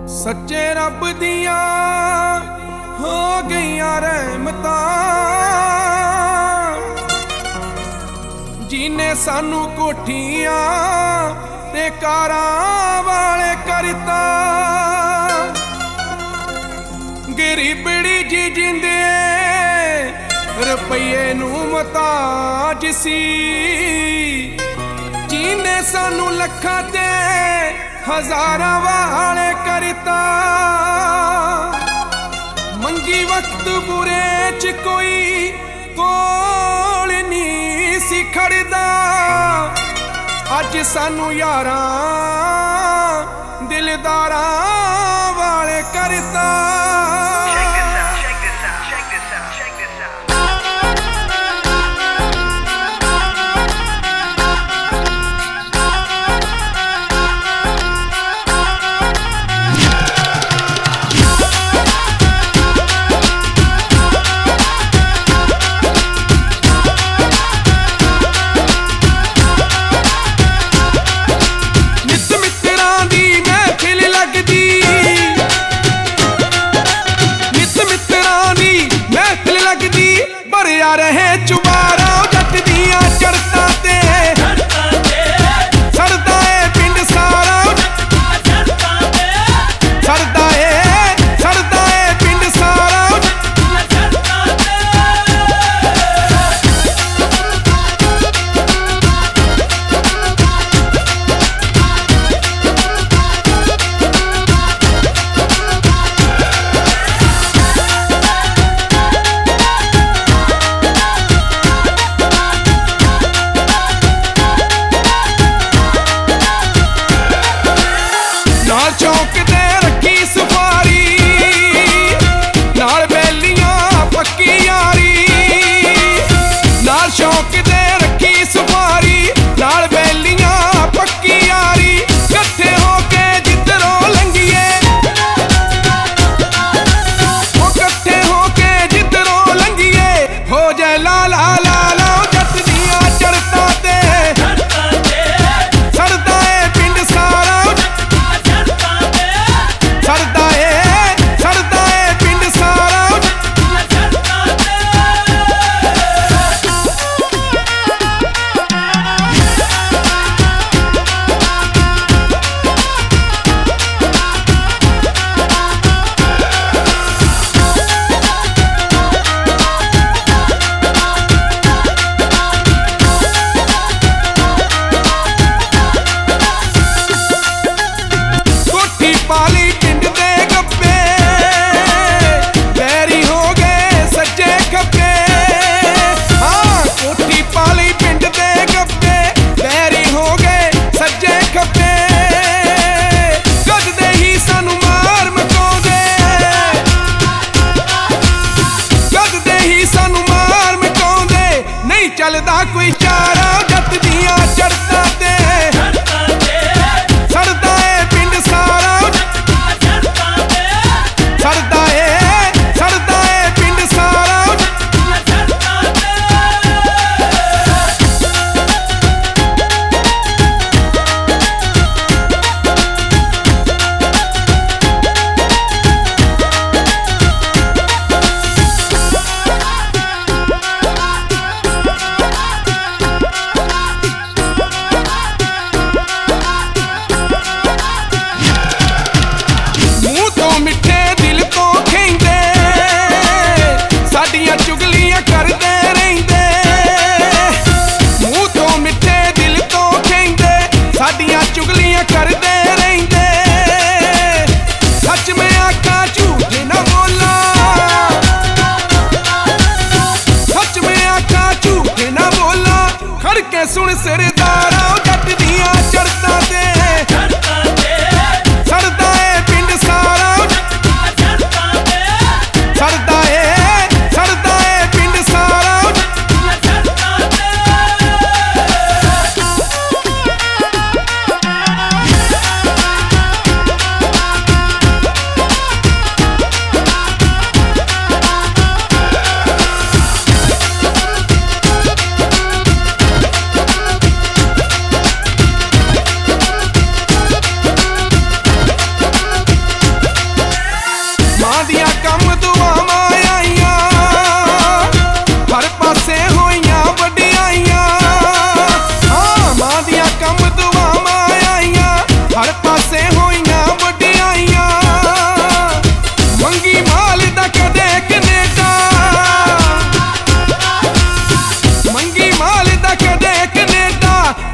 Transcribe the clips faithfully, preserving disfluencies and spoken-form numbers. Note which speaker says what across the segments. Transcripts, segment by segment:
Speaker 1: सच्चे रब दियां हो गईयां रहमतां, जिने सानू कोठियां ते कारां वाले करता। गरीबड़ी जी जिंदे रुपये नू मुताज सी, जिने सानू लखां ते हजारां वाले करता। मंगी वक्त बुरे च कोई कोल नहीं सी खड़दा, अज सानू यारां दिलदारां वाले करता। रहे चुबारा जट दियां चढ़ता ते सरदा ए पिंड सारा, सरदा ए सरदा ए पिंड सारा। चौक दे रखी सफारी, नाल बैलियां पक्की यारी। नाल चौक दे रखी सफारी, नाल बैलियां पक्की यारी। कट्ठे होके जिधरों लंघिए, ओ कट्ठे होके जिधरों लंघिए, हो जाए ला ला ला ला जट दियां चढ़ता ते सरदा ए पिंड सारा।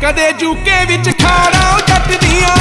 Speaker 1: ਕਦੇ ਜੂਕੇ ਵਿੱਚ ਖਾੜਾ ਜੱਟ ਦੀਆਂ